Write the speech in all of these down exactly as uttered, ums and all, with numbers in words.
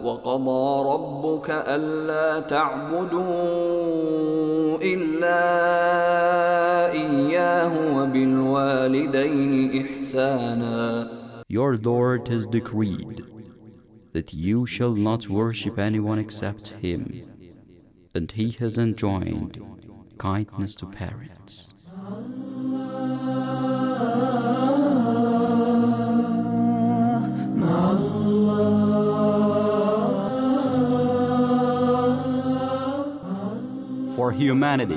وقضى ربك ألا تعبدوا إلا إياه وبالوالدين إحسانا. Your Lord has decreed that you shall not worship anyone except Him, and He has enjoined kindness to parents. For humanity,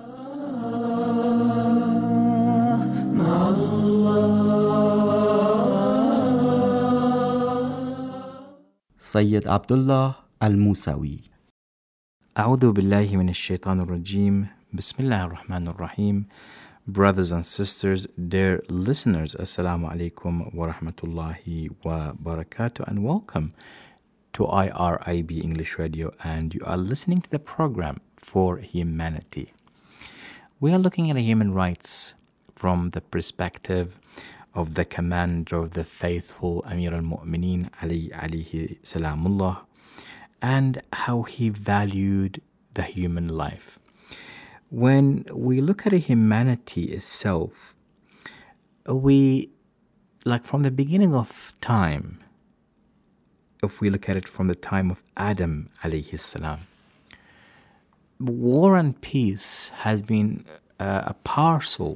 Sayyid Abdullah Al-Musawi. أعوذ بالله من الشيطان الرجيم. بسم الله الرحمن الرحيم. Brothers and sisters, dear listeners, Assalamu alaikum wa rahmatullahi wa barakatuh, and welcome to I R I B English Radio, and you are listening to the program For Humanity. We are looking at human rights from the perspective of the commander of the faithful, Amir al-Mu'mineen, Ali alayhi salamullah, and how he valued the human life. When we look at humanity itself, we, like from the beginning of time, if we look at it from the time of Adam alayhi salam, war and peace has been uh, a parcel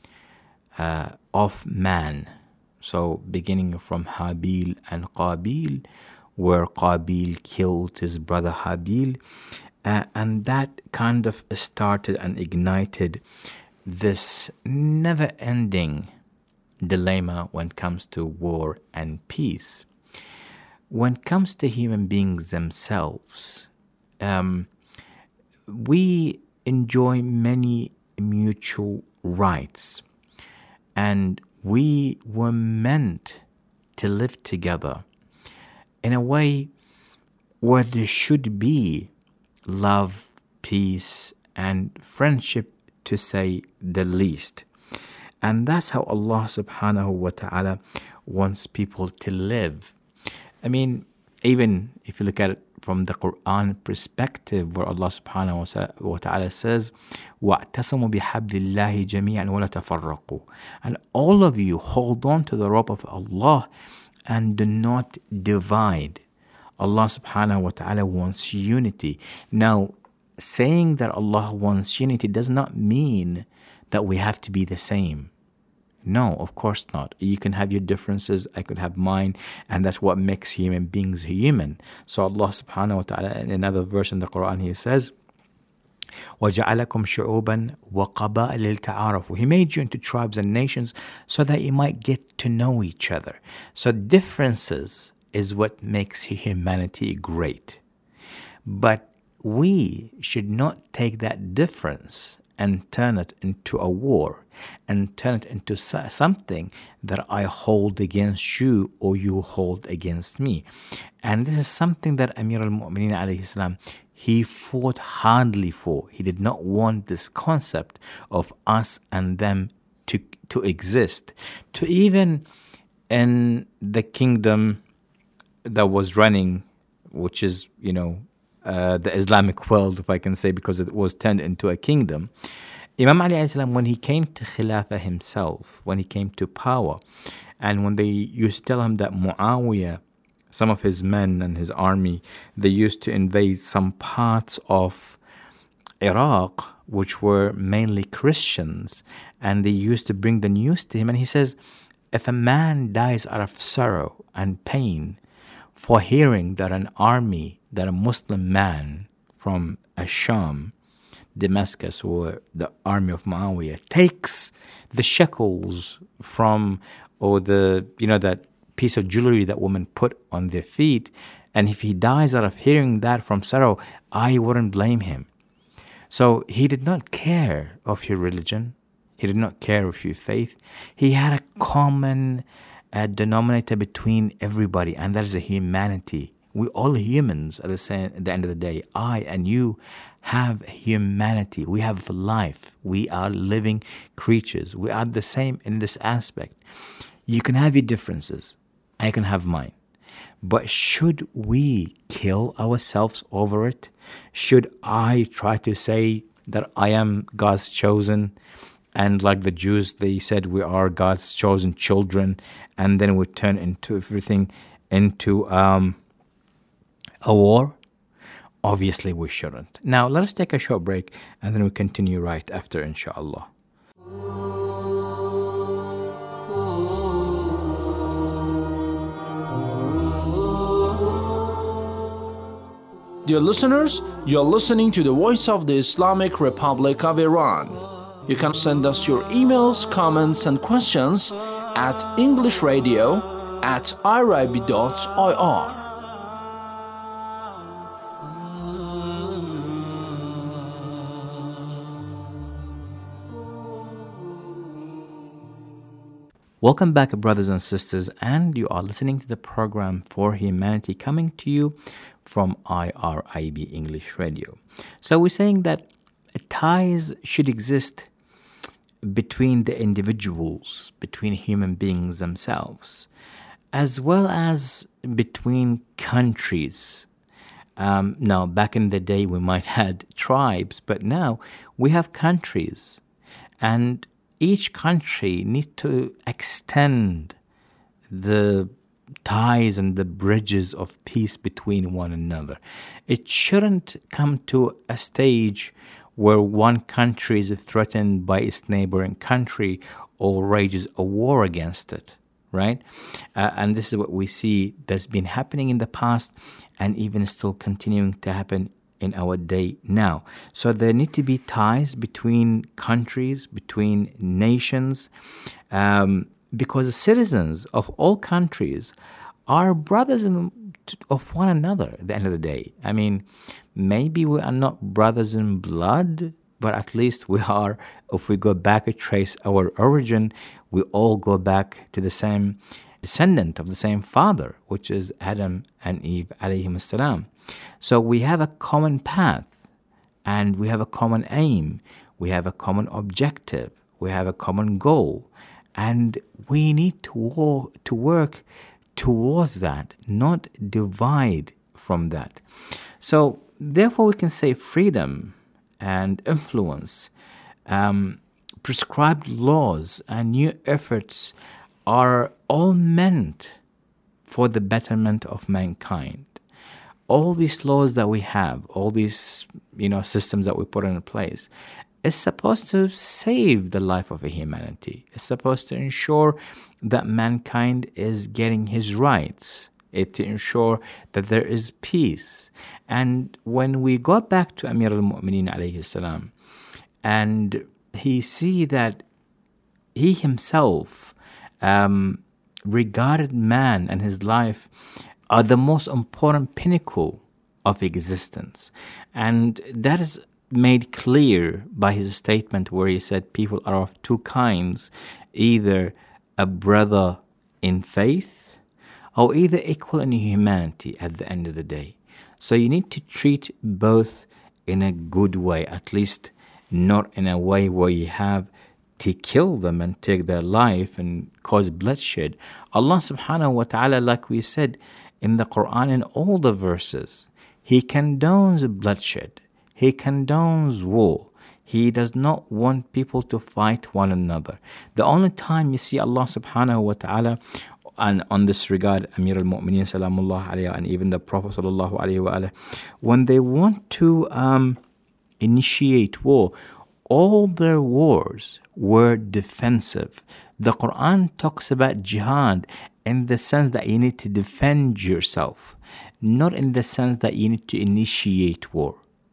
uh, of man. So beginning from Habil and Qabil, where Qabil killed his brother Habil, uh, and that kind of started and ignited this never-ending dilemma when it comes to war and peace. When it comes to human beings themselves, um, we enjoy many mutual rights, and we were meant to live together in a way where there should be love, peace, and friendship, to say the least. And that's how Allah subhanahu wa ta'ala wants people to live. I mean, even if you look at it from the Quran perspective, where Allah subhanahu wa ta'ala says, وَاعْتَصِمُوا بِحَبْلِ اللَّهِ جَمِيعًا وَلَا تَفَرَّقُوا, and all of you hold on to the rope of Allah and do not divide. Allah subhanahu wa ta'ala wants unity. Now, saying that Allah wants unity does not mean that we have to be the same. No, of course not. You can have your differences, I could have mine, and that's what makes human beings human. So Allah subhanahu wa ta'ala, in another verse in the Quran, He says, وَجَعَلَكُمْ شُعُوبًا وَقَبَائِلَ لِتَعَارَفُوا. He made you into tribes and nations so that you might get to know each other. So differences is what makes humanity great. But we should not take that difference and turn it into a war, and turn it into something that I hold against you or you hold against me. And this is something that Amir al-Mu'mineen alayhi salam, he fought hardly for. He did not want this concept of us and them to, to exist. To even in the kingdom that was running, which is, you know, Uh, the Islamic world, if I can say, because it was turned into a kingdom. Imam Ali alayhi salam, when he came to Khilafah himself, when he came to power, and when they used to tell him that Muawiyah, some of his men and his army, they used to invade some parts of Iraq, which were mainly Christians, and they used to bring the news to him, and he says, if a man dies out of sorrow and pain for hearing that an army, that a Muslim man from Asham, Damascus, or the army of Muawiyah, takes the shekels from, or the, you know, that piece of jewelry that women put on their feet, and if he dies out of hearing that from sorrow, I wouldn't blame him. So he did not care of your religion. He did not care of your faith. He had a common uh, denominator between everybody, and that is a humanity. We all humans at the, same, at the end of the day. I and you have humanity. We have life. We are living creatures. We are the same in this aspect. You can have your differences. I can have mine. But should we kill ourselves over it? Should I try to say that I am God's chosen? And like the Jews, they said we are God's chosen children, and then we turn into everything into um, a war? Obviously, we shouldn't. Now, let us take a short break, and then we continue right after, inshallah. Dear listeners, you're listening to the Voice of the Islamic Republic of Iran. You can send us your emails, comments, and questions at englishradio at irib dot I R. Welcome back, brothers and sisters, and you are listening to the program For Humanity, coming to you from I R I B English Radio. So we're saying that ties should exist between the individuals, between human beings themselves, as well as between countries. Um, now, back in the day, we might had tribes, but now we have countries, and each country needs to extend the ties and the bridges of peace between one another. It shouldn't come to a stage where one country is threatened by its neighboring country or rages a war against it, right? Uh, and this is what we see that's been happening in the past and even still continuing to happen in our day now. So there need to be ties between countries, between nations, um, because the citizens of all countries are brothers in, of one another at the end of the day. I mean, maybe we are not brothers in blood, but at least we are, if we go back and trace our origin, we all go back to the same descendant of the same father, which is Adam and Eve alayhim salam. So we have a common path, and we have a common aim, we have a common objective, we have a common goal, and we need to, wo- to work towards that, not divide from that. So therefore we can say freedom and influence, um, prescribed laws and new efforts are all meant for the betterment of mankind. All these laws that we have, all these, you know, systems that we put in place, is supposed to save the life of a humanity. It's supposed to ensure that mankind is getting his rights. It to ensure that there is peace. And when we go back to Amir al-Mu'mineen alayhi salam, and he see that he himself um, regarded man and his life are the most important pinnacle of existence. And that is made clear by his statement where he said people are of two kinds, either a brother in faith or either equal in humanity at the end of the day. So you need to treat both in a good way, at least not in a way where you have to kill them and take their life and cause bloodshed. Allah subhanahu wa ta'ala, like we said in the Quran, in all the verses, He condones bloodshed. He condones war. He does not want people to fight one another. The only time you see Allah subhanahu wa ta'ala, and on this regard, Amir al-Mu'mineen salamullah alayhi, and even the Prophet sallallahu alayhi wa alayhi, when they want to um, initiate war, all their wars were defensive. The Quran talks about jihad in the sense that you need to defend yourself, not in the sense that you need to initiate war.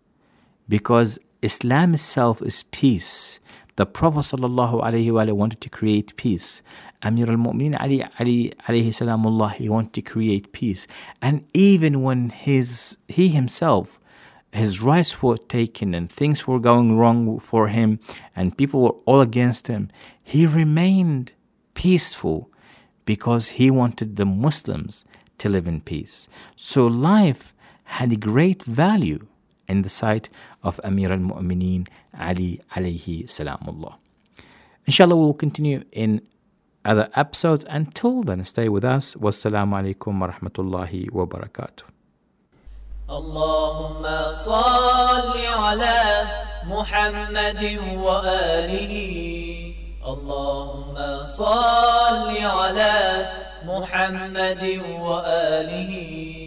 Because Islam itself is peace. The Prophet sallallahu alayhi wa wanted to create peace. Amir al-Mu'mineen Ali, Ali alayhi salamullah, he wanted to create peace. And even when his he himself, his rights were taken and things were going wrong for him and people were all against him, he remained peaceful because he wanted the Muslims to live in peace. So life had great value in the sight of Amir al-Mu'mineen Ali alayhi salamullah. Inshallah, we will continue in other episodes. Until then, stay with us. Wassalamu alaikum wa rahmatullahi wa barakatuh. اللهم صل على محمد وآله اللهم صل على محمد وآله